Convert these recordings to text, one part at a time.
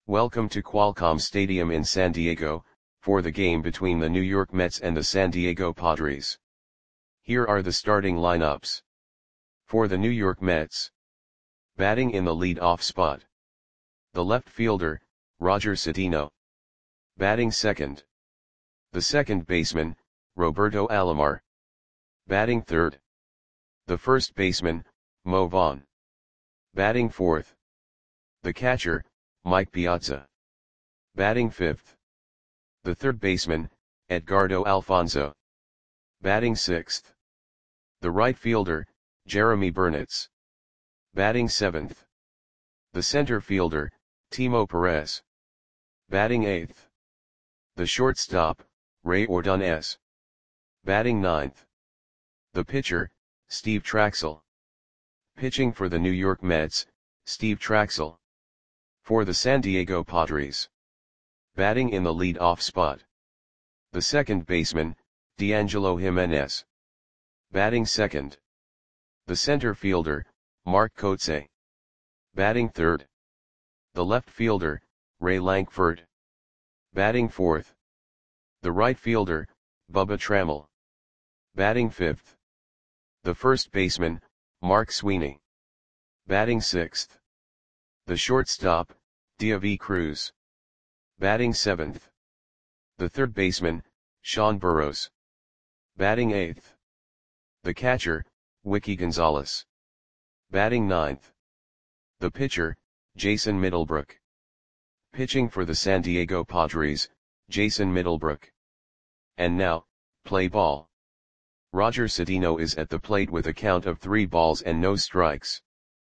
Welcome to Qualcomm Stadium in San Diego, for the game between the New York Mets and the San Diego Padres. Here are the starting lineups. For the New York Mets. Batting in the lead-off spot. The left fielder, Roger Cedeno. Batting second. The second baseman, Roberto Alomar. Batting third. The first baseman, Mo Vaughn. Batting fourth. The catcher, Mike Piazza. Batting fifth. The third baseman, Edgardo Alfonzo. Batting sixth. The right fielder, Jeremy Burnitz. Batting seventh. The center fielder, Timo Perez. Batting eighth. The shortstop, Ray Ordonez. Batting ninth. The pitcher, Steve Trachsel. Pitching for the New York Mets, Steve Trachsel. For the San Diego Padres. Batting in the lead-off spot. The second baseman, D'Angelo Jimenez. Batting second. The center fielder, Mark Kotsay. Batting third. The left fielder, Ray Lankford. Batting fourth. The right fielder, Bubba Trammell. Batting fifth. The first baseman, Mark Sweeney. Batting sixth. The shortstop, Deivi Cruz. Batting seventh. The third baseman, Sean Burrows. Batting eighth. The catcher, Wiki Gonzalez. Batting ninth. The pitcher, Jason Middlebrook. Pitching for the San Diego Padres, Jason Middlebrook. And now, play ball. Roger Cedeno is at the plate with a count of 3 balls and no strikes.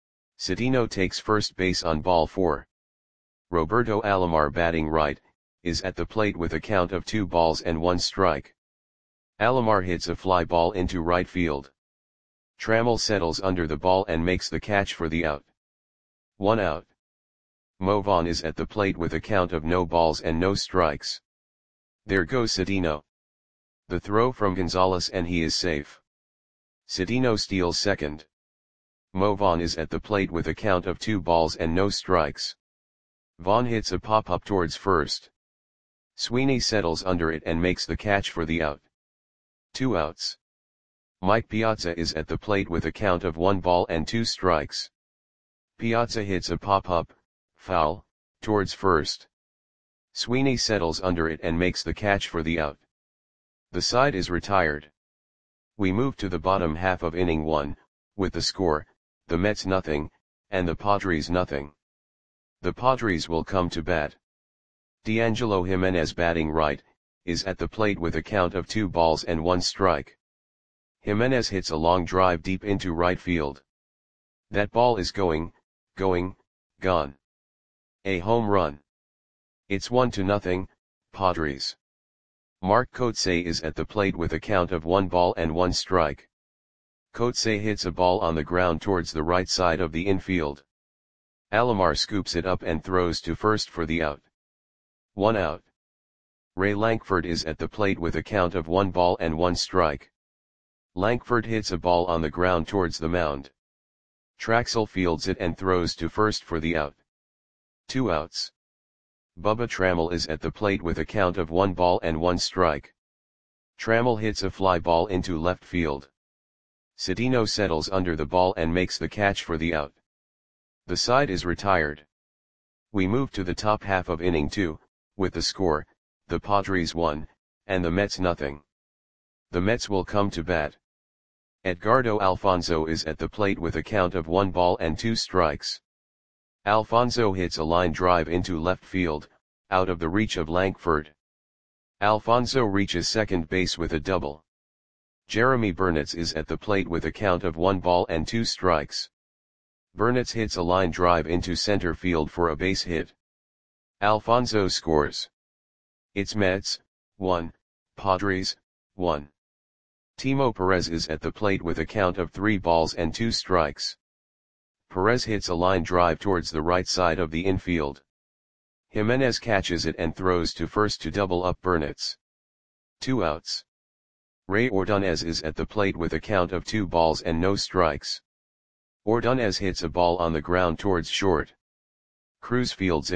Cedeno takes first base on ball 4. Roberto Alomar, batting right, is at the plate with a count of 2 balls and 1 strike. Alomar hits a fly ball into right field. Trammell settles under the ball and makes the catch for the out. 1 out. Mo Vaughn is at the plate with a count of no balls and no strikes. There goes Cedeno. The throw from Gonzalez and he is safe. Cedeno steals second. Mo Vaughn is at the plate with a count of 2 balls and no strikes. Vaughn hits a pop-up towards first. Sweeney settles under it and makes the catch for the out. 2 outs. Mike Piazza is at the plate with a count of 1 ball and 2 strikes. Piazza hits a pop-up, foul, towards first. Sweeney settles under it and makes the catch for the out. The side is retired. We move to the bottom half of inning 1, with the score, the Mets nothing, and the Padres nothing. The Padres will come to bat. D'Angelo Jimenez, batting right, is at the plate with a count of 2 balls and 1 strike. Jimenez hits a long drive deep into right field. That ball is gone. A home run. It's 1-0, Padres. Mark Kotsay is at the plate with a count of 1 ball and 1 strike. Kotsay hits a ball on the ground towards the right side of the infield. Alomar scoops it up and throws to first for the out. 1 out. Ray Lankford is at the plate with a count of 1 ball and 1 strike. Lankford hits a ball on the ground towards the mound. Trachsel fields it and throws to first for the out. 2 outs. Bubba Trammell is at the plate with a count of 1 ball and 1 strike. Trammell hits a fly ball into left field. Cedeno settles under the ball and makes the catch for the out. The side is retired. We move to the top half of inning 2, with the score, the Padres 1, and the Mets nothing. The Mets will come to bat. Edgardo Alfonzo is at the plate with a count of 1 ball and 2 strikes. Alfonzo hits a line drive into left field, out of the reach of Lankford. Alfonzo reaches second base with a double. Jeremy Burnitz is at the plate with a count of 1 ball and 2 strikes. Burnitz hits a line drive into center field for a base hit. Alfonzo scores. It's Mets 1, Padres 1. Timo Perez is at the plate with a count of 3 balls and 2 strikes. Perez hits a line drive towards the right side of the infield. Jimenez catches it and throws to first to double up Burnitz. 2 outs. Ray Ordonez is at the plate with a count of 2 balls and no strikes. Ordonez hits a ball on the ground towards short. Cruz fields it,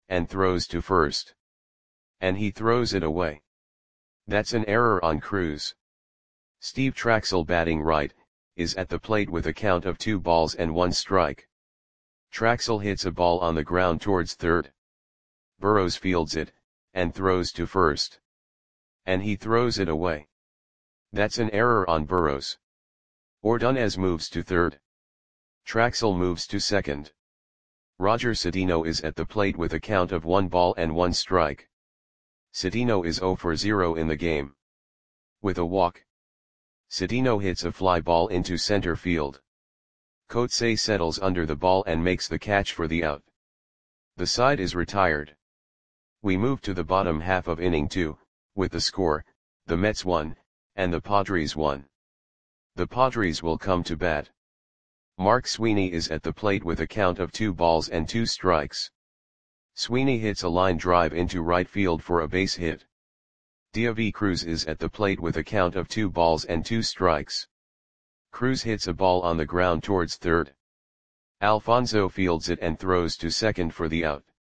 and throws to first. And he throws it away. That's an error on Cruz. Steve Trachsel, batting right, is at the plate with a count of 2 balls and 1 strike. Trachsel hits a ball on the ground towards third. Burrows fields it, and throws to first. And he throws it away. That's an error on Burrows. Ordonez moves to third. Trachsel moves to second. Roger Cedeno is at the plate with a count of 1 ball and 1 strike. Cedeno is 0 for 0 in the game. With a walk, Cedeno hits a fly ball into center field. Coetzee settles under the ball and makes the catch for the out. The side is retired. We move to the bottom half of inning 2, with the score, the Mets 1, and the Padres 1. The Padres will come to bat. Mark Sweeney is at the plate with a count of 2 balls and 2 strikes. Sweeney hits a line drive into right field for a base hit. Deivi Cruz is at the plate with a count of 2 balls and 2 strikes. Cruz hits a ball on the ground towards third. Alfonso fields it and throws to second for the out.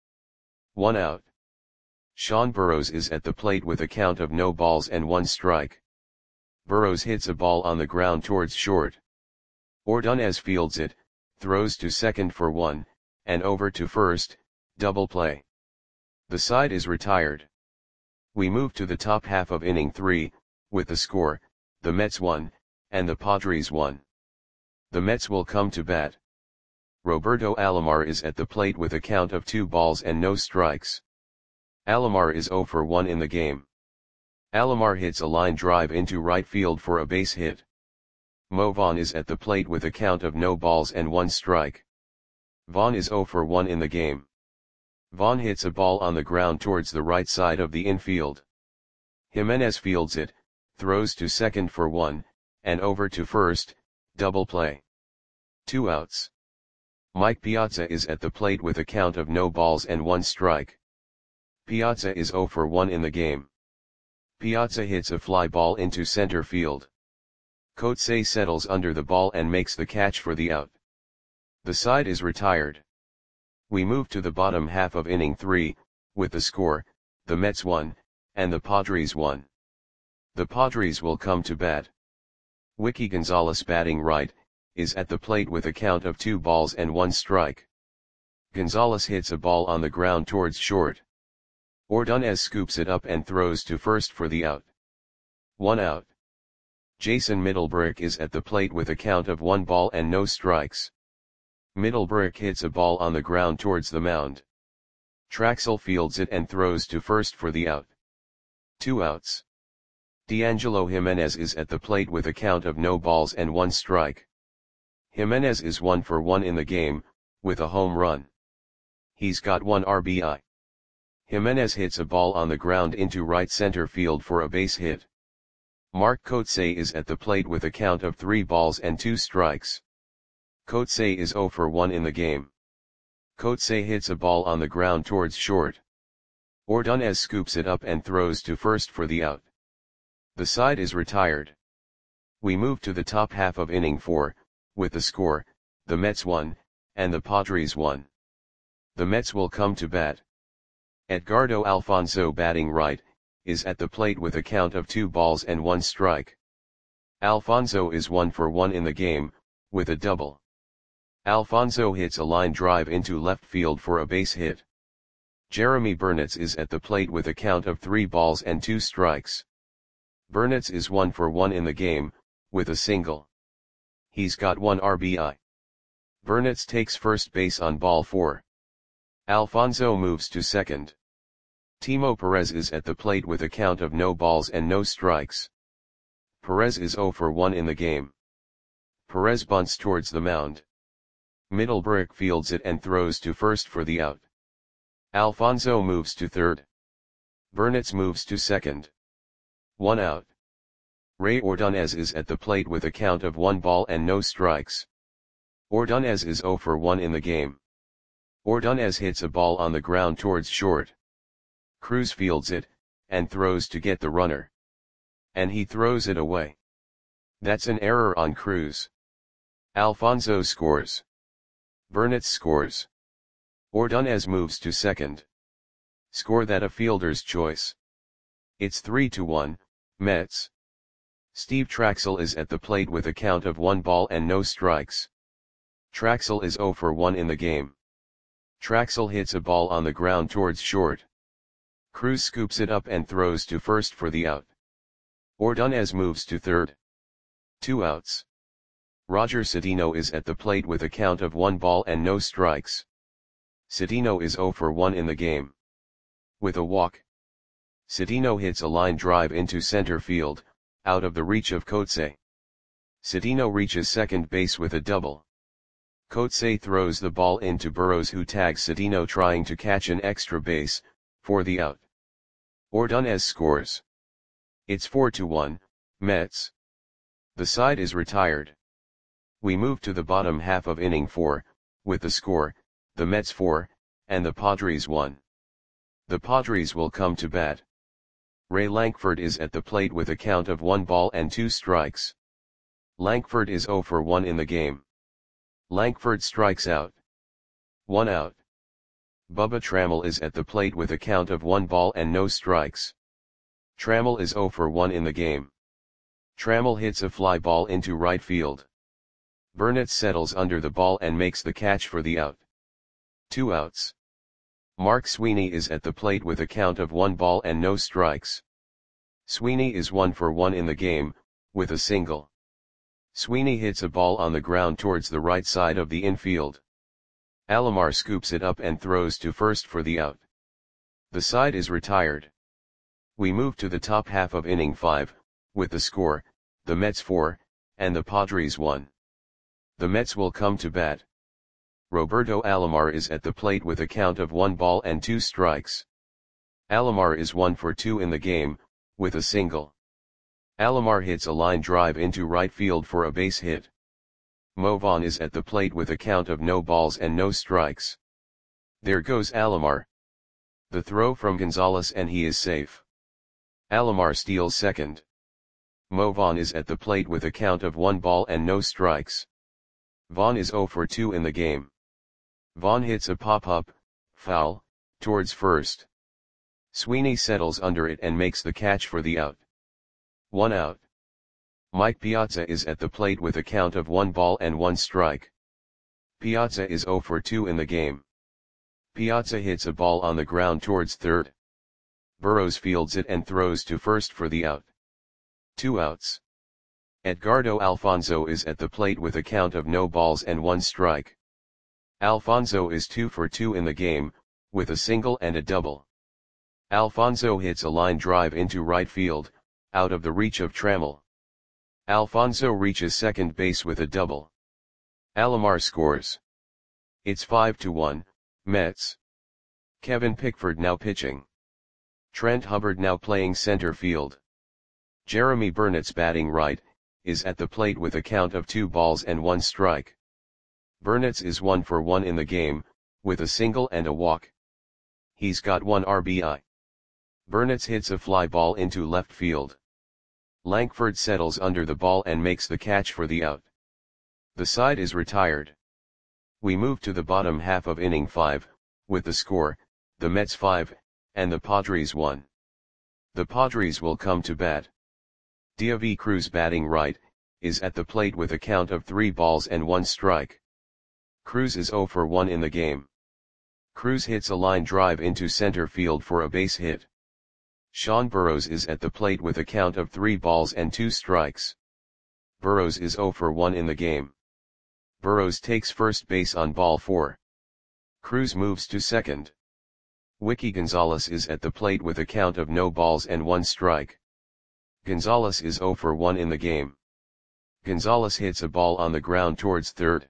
1 out. Sean Burrows is at the plate with a count of no balls and 1 strike. Burrows hits a ball on the ground towards short. Ordonez fields it, throws to second for 1, and over to first, double play. The side is retired. We move to the top half of inning 3, with the score, the Mets 1, and the Padres 1. The Mets will come to bat. Roberto Alomar is at the plate with a count of 2 balls and no strikes. Alomar is 0 for 1 in the game. Alomar hits a line drive into right field for a base hit. Mo Vaughn is at the plate with a count of no balls and 1 strike. Vaughn is 0 for 1 in the game. Vaughn hits a ball on the ground towards the right side of the infield. Jimenez fields it, throws to second for 1, and over to first, double play. 2 outs. Mike Piazza is at the plate with a count of no balls and 1 strike. Piazza is 0 for 1 in the game. Piazza hits a fly ball into center field. Coetzee settles under the ball and makes the catch for the out. The side is retired. We move to the bottom half of inning 3, with the score, the Mets 1, and the Padres 1. The Padres will come to bat. Wiki Gonzalez, batting right, is at the plate with a count of 2 balls and 1 strike. Gonzalez hits a ball on the ground towards short. Ordonez scoops it up and throws to first for the out. 1 out. Jason Middlebrick is at the plate with a count of 1 ball and no strikes. Middlebrick hits a ball on the ground towards the mound. Trachsel fields it and throws to first for the out. 2 outs. D'Angelo Jimenez is at the plate with a count of no balls and 1 strike. Jimenez is 1 for 1 in the game, with a home run. He's got 1 RBI. Jimenez hits a ball on the ground into right center field for a base hit. Mark Coetzee is at the plate with a count of 3 balls and 2 strikes. Coetzee is 0 for 1 in the game. Coetzee hits a ball on the ground towards short. Ordonez scoops it up and throws to first for the out. The side is retired. We move to the top half of inning 4, with the score, the Mets 1, and the Padres 1. The Mets will come to bat. Edgardo Alfonso, batting right, is at the plate with a count of 2 balls and 1 strike. Alfonso is 1 for 1 in the game, with a double. Alfonso hits a line drive into left field for a base hit. Jeremy Burnitz is at the plate with a count of 3 balls and 2 strikes. Burnitz is 1 for 1 in the game, with a single. He's got 1 RBI. Burnitz takes first base on ball 4. Alfonso moves to second. Timo Perez is at the plate with a count of no balls and no strikes. Perez is 0 for 1 in the game. Perez bunts towards the mound. Middlebrick fields it and throws to first for the out. Alfonso moves to third. Burnitz moves to second. 1 out. Ray Ordonez is at the plate with a count of 1 ball and no strikes. Ordonez is 0 for 1 in the game. Ordonez hits a ball on the ground towards short. Cruz fields it, and throws to get the runner. And he throws it away. That's an error on Cruz. Alfonso scores. Burnitz scores. Ordonez moves to second. Score that a fielder's choice. It's 3-1, Mets. Steve Trachsel is at the plate with a count of 1 ball and no strikes. Trachsel is 0 for 1 in the game. Trachsel hits a ball on the ground towards short. Cruz scoops it up and throws to first for the out. Ordonez moves to third. 2 outs. Roger Cedeno is at the plate with a count of 1 ball and no strikes. Cedeno is 0 for 1 in the game. With a walk, Cedeno hits a line drive into center field, out of the reach of Coetzee. Cedeno reaches second base with a double. Coetzee throws the ball into Burrows, who tags Cedeno trying to catch an extra base, for the out. Ordonez scores. It's 4-1, Mets. The side is retired. We move to the bottom half of inning 4, with the score, the Mets 4, and the Padres 1. The Padres will come to bat. Ray Lankford is at the plate with a count of 1 ball and 2 strikes. Lankford is 0 for 1 in the game. Lankford strikes out. 1 out. Bubba Trammell is at the plate with a count of 1 ball and no strikes. Trammell is 0 for 1 in the game. Trammell hits a fly ball into right field. Burnett settles under the ball and makes the catch for the out. 2 outs. Mark Sweeney is at the plate with a count of 1 ball and no strikes. Sweeney is 1 for 1 in the game, with a single. Sweeney hits a ball on the ground towards the right side of the infield. Alomar scoops it up and throws to first for the out. The side is retired. We move to the top half of inning 5, with the score, the Mets 4, and the Padres 1. The Mets will come to bat. Roberto Alomar is at the plate with a count of 1 ball and 2 strikes. Alomar is 1 for 2 in the game, with a single. Alomar hits a line drive into right field for a base hit. Mo Vaughn is at the plate with a count of no balls and no strikes. There goes Alomar. The throw from Gonzalez and he is safe. Alomar steals second. Mo Vaughn is at the plate with a count of 1 ball and no strikes. Vaughn is 0 for 2 in the game. Vaughn hits a pop-up, foul, towards first. Sweeney settles under it and makes the catch for the out. 1 out. Mike Piazza is at the plate with a count of 1 ball and 1 strike. Piazza is 0 for 2 in the game. Piazza hits a ball on the ground towards third. Burrows fields it and throws to first for the out. 2 outs. Edgardo Alfonzo is at the plate with a count of no balls and 1 strike. Alfonzo is 2 for 2 in the game, with a single and a double. Alfonzo hits a line drive into right field, out of the reach of Trammell. Alfonzo reaches second base with a double. Alomar scores. It's 5-1, Mets. Kevin Pickford now pitching. Trent Hubbard now playing center field. Jeremy Burnett's batting right, is at the plate with a count of 2 balls and 1 strike. Burnett's is 1 for 1 in the game, with a single and a walk. He's got 1 RBI. Burnett's hits a fly ball into left field. Lankford settles under the ball and makes the catch for the out. The side is retired. We move to the bottom half of inning 5, with the score, the Mets 5, and the Padres 1. The Padres will come to bat. Diavy Cruz batting right, is at the plate with a count of 3 balls and 1 strike. Cruz is 0 for 1 in the game. Cruz hits a line drive into center field for a base hit. Sean Burrows is at the plate with a count of 3 balls and 2 strikes. Burrows is 0 for 1 in the game. Burrows takes first base on ball 4. Cruz moves to second. Wiki Gonzalez is at the plate with a count of no balls and 1 strike. Gonzalez is 0 for 1 in the game. Gonzalez hits a ball on the ground towards third.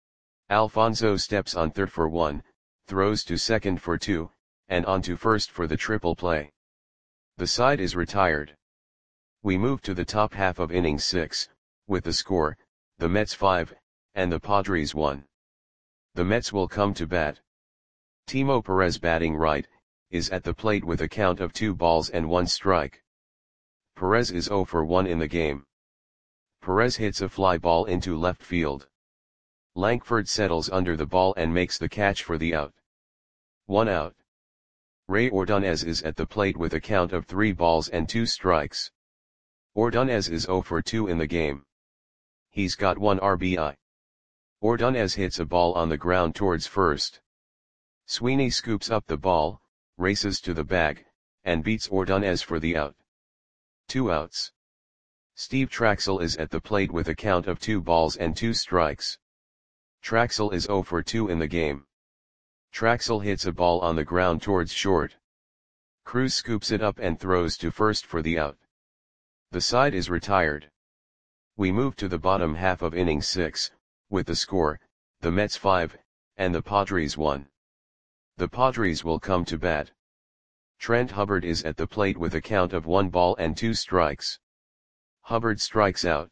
Alfonzo steps on third for 1, throws to second for 2, and on to first for the triple play. The side is retired. We move to the top half of inning 6, with the score, the Mets 5, and the Padres 1. The Mets will come to bat. Timo Perez batting right, is at the plate with a count of 2 balls and 1 strike. Perez is 0 for 1 in the game. Perez hits a fly ball into left field. Lankford settles under the ball and makes the catch for the out. 1 out. Ray Ordonez is at the plate with a count of 3 balls and 2 strikes. Ordonez is 0 for 2 in the game. He's got 1 RBI. Ordonez hits a ball on the ground towards first. Sweeney scoops up the ball, races to the bag, and beats Ordonez for the out. 2 outs. Steve Traxel is at the plate with a count of 2 balls and 2 strikes. Traxel is 0 for 2 in the game. Traxel hits a ball on the ground towards short. Cruz scoops it up and throws to first for the out. The side is retired. We move to the bottom half of inning 6, with the score, the Mets 5, and the Padres 1. The Padres will come to bat. Trent Hubbard is at the plate with a count of 1 ball and 2 strikes. Hubbard strikes out.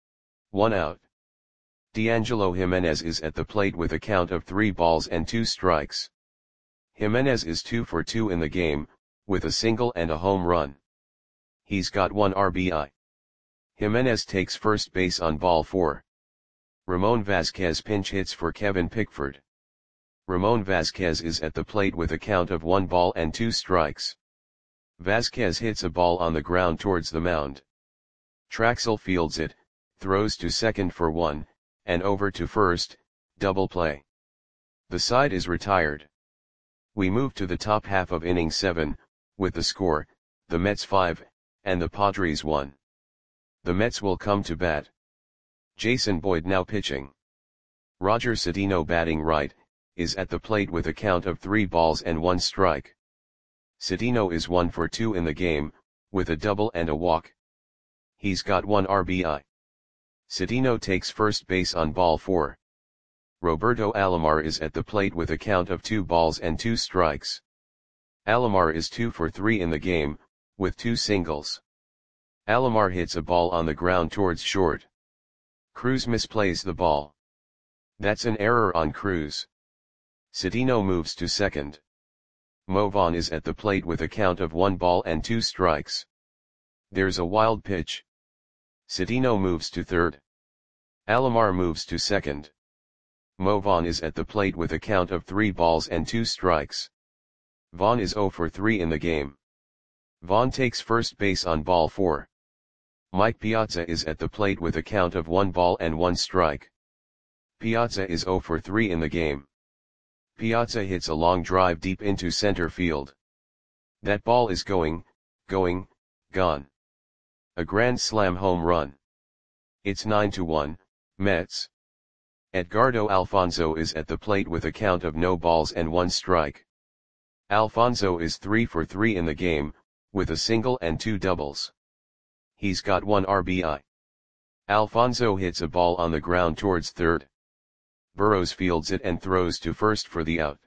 1 out. D'Angelo Jimenez is at the plate with a count of 3 balls and 2 strikes. Jimenez is 2 for 2 in the game, with a single and a home run. He's got 1 RBI. Jimenez takes first base on ball 4. Ramon Vasquez pinch hits for Kevin Pickford. Ramon Vasquez is at the plate with a count of 1 ball and 2 strikes. Vasquez hits a ball on the ground towards the mound. Traxel fields it, throws to second for 1, and over to first, double play. The side is retired. We move to the top half of inning 7, with the score, the Mets 5, and the Padres 1. The Mets will come to bat. Jason Boyd now pitching. Roger Cedeno batting right, is at the plate with a count of 3 balls and 1 strike. Cedeno is 1 for 2 in the game, with a double and a walk. He's got 1 RBI. Cedeno takes first base on ball 4. Roberto Alomar is at the plate with a count of 2 balls and 2 strikes. Alomar is 2 for 3 in the game, with 2 singles. Alomar hits a ball on the ground towards short. Cruz misplays the ball. That's an error on Cruz. Cedeno moves to second. Mo Vaughn is at the plate with a count of 1 ball and 2 strikes. There's a wild pitch. Cedeno moves to third. Alomar moves to second. Mo Vaughn is at the plate with a count of 3 balls and 2 strikes. Vaughn is 0 for 3 in the game. Vaughn takes first base on ball 4. Mike Piazza is at the plate with a count of 1 ball and 1 strike. Piazza is 0 for 3 in the game. Piazza hits a long drive deep into center field. That ball is going, gone. A grand slam home run. It's 9-1, Mets. Edgardo Alfonzo is at the plate with a count of no balls and 1 strike. Alfonzo is 3 for 3 in the game, with a single and 2 doubles. He's got 1 RBI. Alfonzo hits a ball on the ground towards third. Burrows fields it and throws to first for the out.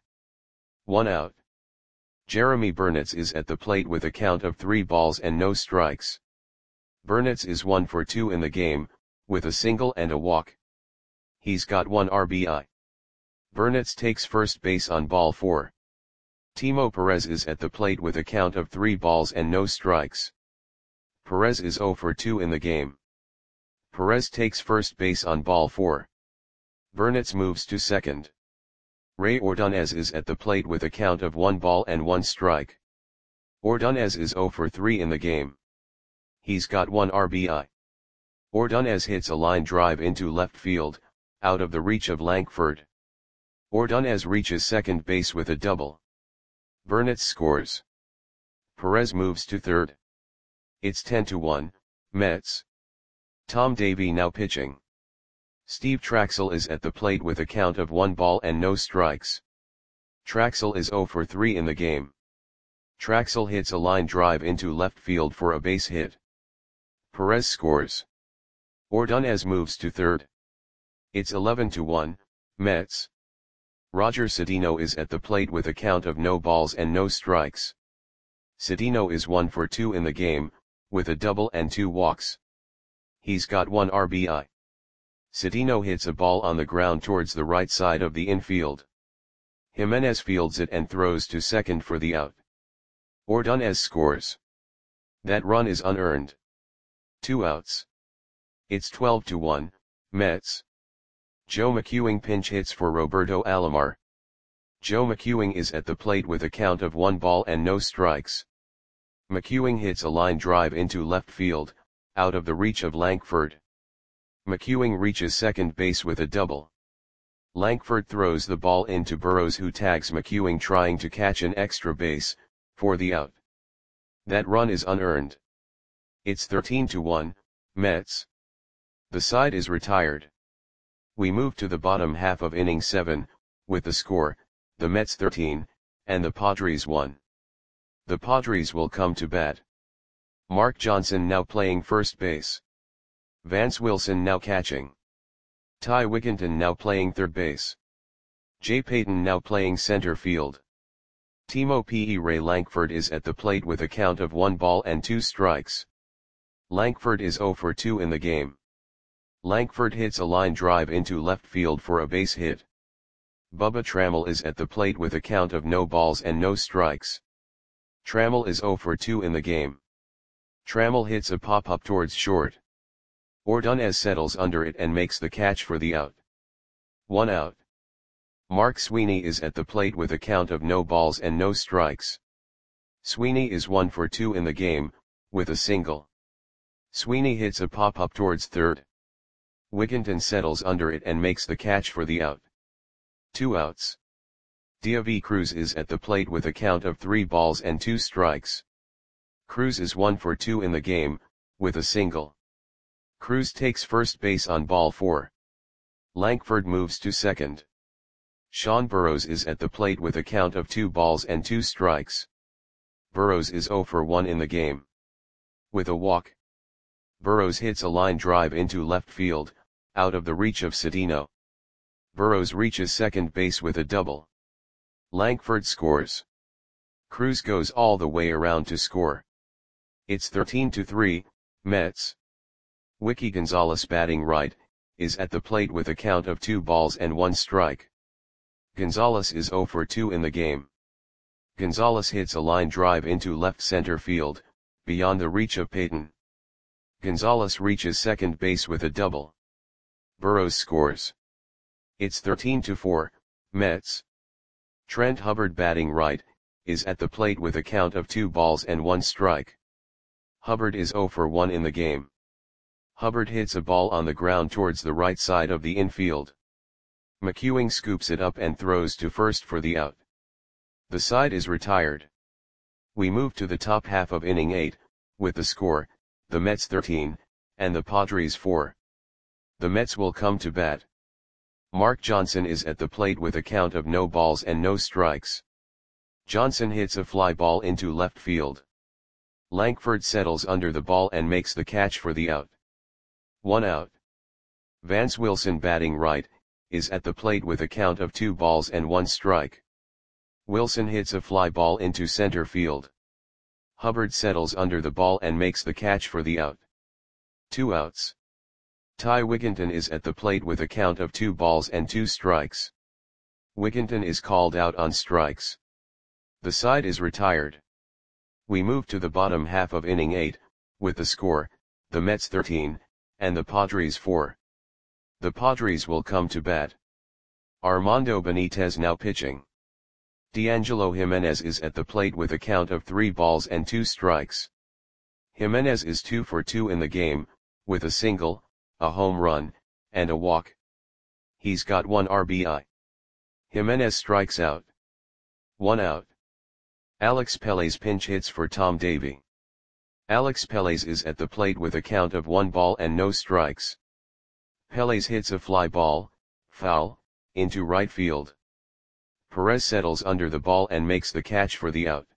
1 out. Jeremy Burnitz is at the plate with a count of 3 balls and no strikes. Burnitz is 1 for 2 in the game, with a single and a walk. He's got 1 RBI. Burnitz takes first base on ball 4. Timo Perez is at the plate with a count of 3 balls and no strikes. Perez is 0 for 2 in the game. Perez takes first base on ball 4. Burnitz moves to second. Ray Ordonez is at the plate with a count of 1 ball and 1 strike. Ordonez is 0 for 3 in the game. He's got 1 RBI. Ordonez hits a line drive into left field, out of the reach of Lankford. Ordonez reaches second base with a double. Burnitz scores. Perez moves to third. It's 10-1, Mets. Tom Davey now pitching. Steve Traxel is at the plate with a count of 1 ball and no strikes. Traxel is 0 for 3 in the game. Traxel hits a line drive into left field for a base hit. Perez scores. Ordonez moves to third. It's 11-1, Mets. Roger Cedeno is at the plate with a count of no balls and no strikes. Cedeno is 1 for 2 in the game, with a double and 2 walks. He's got 1 RBI. Cedeno hits a ball on the ground towards the right side of the infield. Jimenez fields it and throws to second for the out. Ordonez scores. That run is unearned. 2 outs. It's 12-1, Mets. Joe McEwing pinch hits for Roberto Alomar. Joe McEwing is at the plate with a count of 1 ball and no strikes. McEwing hits a line drive into left field, out of the reach of Lankford. McEwing reaches second base with a double. Lankford throws the ball into Burrows, who tags McEwing trying to catch an extra base, for the out. That run is unearned. It's 13-1, Mets. The side is retired. We move to the bottom half of inning 7, with the score, the Mets 13, and the Padres 1. The Padres will come to bat. Mark Johnson now playing first base. Vance Wilson now catching. Ty Wigginton now playing third base. Jay Payton now playing center field. Timo P. Ray Lankford is at the plate with a count of 1 ball and 2 strikes. Lankford is 0 for 2 in the game. Lankford hits a line drive into left field for a base hit. Bubba Trammell is at the plate with a count of no balls and no strikes. Trammell is 0 for 2 in the game. Trammell hits a pop-up towards short. Ordonez settles under it and makes the catch for the out. 1 out. Mark Sweeney is at the plate with a count of no balls and no strikes. Sweeney is 1 for 2 in the game, with a single. Sweeney hits a pop-up towards third. Wigginton settles under it and makes the catch for the out. 2 outs. Diavy Cruz is at the plate with a count of 3 balls and 2 strikes. Cruz is 1 for 2 in the game, with a single. Cruz takes first base on ball 4. Lankford moves to second. Sean Burrows is at the plate with a count of 2 balls and 2 strikes. Burrows is 0 for 1 in the game. With a walk. Burrows hits a line drive into left field, out of the reach of Cedeno. Burrows reaches second base with a double. Lankford scores. Cruz goes all the way around to score. It's 13-3, Mets. Wiki Gonzalez, batting right, is at the plate with a count of 2 balls and 1 strike. Gonzalez is 0 for 2 in the game. Gonzalez hits a line drive into left center field, beyond the reach of Payton. Gonzalez reaches second base with a double. Burrows scores. It's 13-4, Mets. Trent Hubbard, batting right, is at the plate with a count of 2 balls and 1 strike. Hubbard is 0 for 1 in the game. Hubbard hits a ball on the ground towards the right side of the infield. McEwing scoops it up and throws to first for the out. The side is retired. We move to the top half of inning 8, with the score, the Mets 13, and the Padres 4. The Mets will come to bat. Mark Johnson is at the plate with a count of no balls and no strikes. Johnson hits a fly ball into left field. Lankford settles under the ball and makes the catch for the out. 1 out. Vance Wilson, batting right, is at the plate with a count of 2 balls and 1 strike. Wilson hits a fly ball into center field. Hubbard settles under the ball and makes the catch for the out. 2 outs. Ty Wigginton is at the plate with a count of 2 balls and 2 strikes. Wigginton is called out on strikes. The side is retired. We move to the bottom half of inning 8, with the score, the Mets 13, and the Padres 4. The Padres will come to bat. Armando Benitez now pitching. D'Angelo Jimenez is at the plate with a count of 3 balls and 2 strikes. Jimenez is 2 for 2 in the game, with a single, a home run, and a walk. He's got 1 RBI. Jimenez strikes out. 1 out. Alex Pelez pinch hits for Tom Davey. Alex Pelez is at the plate with a count of 1 ball and no strikes. Pelez hits a fly ball, foul, into right field. Perez settles under the ball and makes the catch for the out.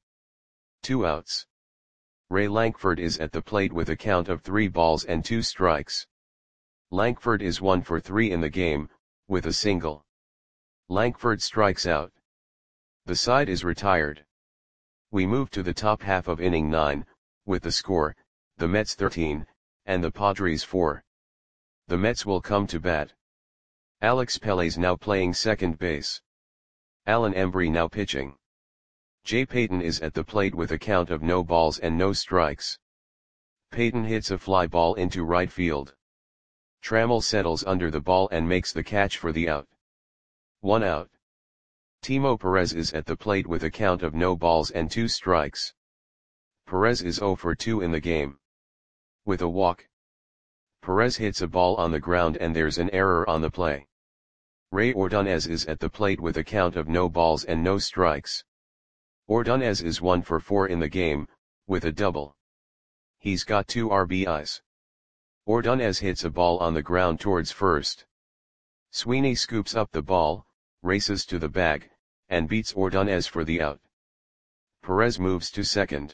2 outs. Ray Lankford is at the plate with a count of 3 balls and 2 strikes. Lankford is 1 for 3 in the game, with a single. Lankford strikes out. The side is retired. We move to the top half of inning 9, with the score, the Mets 13, and the Padres 4. The Mets will come to bat. Alex Pelez now playing second base. Alan Embry now pitching. Jay Payton is at the plate with a count of no balls and no strikes. Payton hits a fly ball into right field. Trammell settles under the ball and makes the catch for the out. 1 out. Timo Perez is at the plate with a count of no balls and 2 strikes. Perez is 0 for 2 in the game. With a walk. Perez hits a ball on the ground and there's an error on the play. Ray Ordonez is at the plate with a count of no balls and no strikes. Ordonez is 1 for 4 in the game, with a double. He's got 2 RBIs. Ordonez hits a ball on the ground towards first. Sweeney scoops up the ball, races to the bag, and beats Ordonez for the out. Perez moves to second.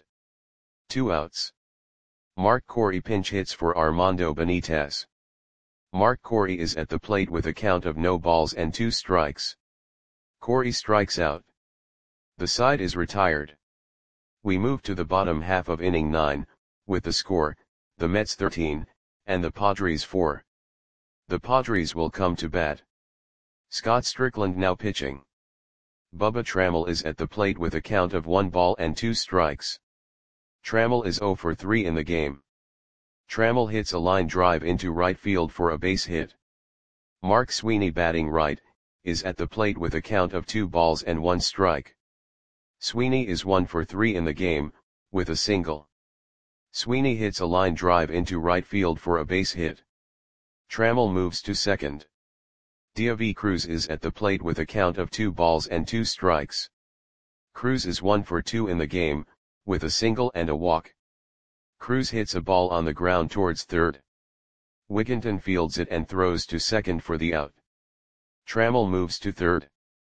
2 outs. Mark Corey pinch hits for Armando Benitez. Mark Corey is at the plate with a count of no balls and 2 strikes. Corey strikes out. The side is retired. We move to the bottom half of inning 9, with the score, the Mets 13, and the Padres 4. The Padres will come to bat. Scott Strickland now pitching. Bubba Trammell is at the plate with a count of 1 ball and 2 strikes. Trammell is 0 for 3 in the game. Trammell hits a line drive into right field for a base hit. Mark Sweeney batting right, is at the plate with a count of 2 balls and 1 strike. Sweeney is 1 for 3 in the game, with a single. Sweeney hits a line drive into right field for a base hit. Trammell moves to second. Diavy Cruz is at the plate with a count of 2 balls and 2 strikes. Cruz is 1 for 2 in the game, with a single and a walk. Cruz hits a ball on the ground towards third. Wigginton fields it and throws to second for the out. Trammell moves to third.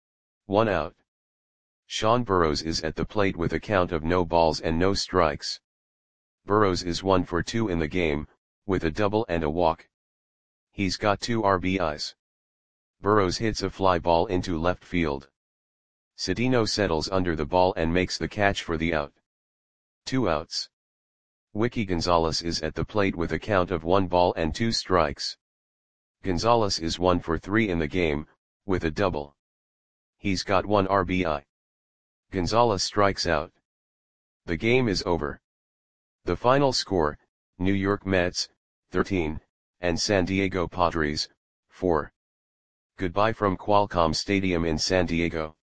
1 out. Sean Burrows is at the plate with a count of no balls and no strikes. Burrows is 1 for 2 in the game, with a double and a walk. He's got 2 RBIs. Burrows hits a fly ball into left field. Cedeno settles under the ball and makes the catch for the out. 2 outs. Wiki Gonzalez is at the plate with a count of 1 ball and 2 strikes. Gonzalez is 1 for 3 in the game, with a double. He's got 1 RBI. Gonzalez strikes out. The game is over. The final score, New York Mets, 13, and San Diego Padres, 4. Goodbye from Qualcomm Stadium in San Diego.